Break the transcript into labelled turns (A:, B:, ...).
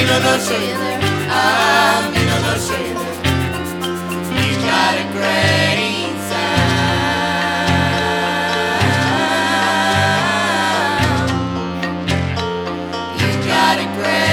A: I'll show you there. I'll show you there. You got a great sound. You got a great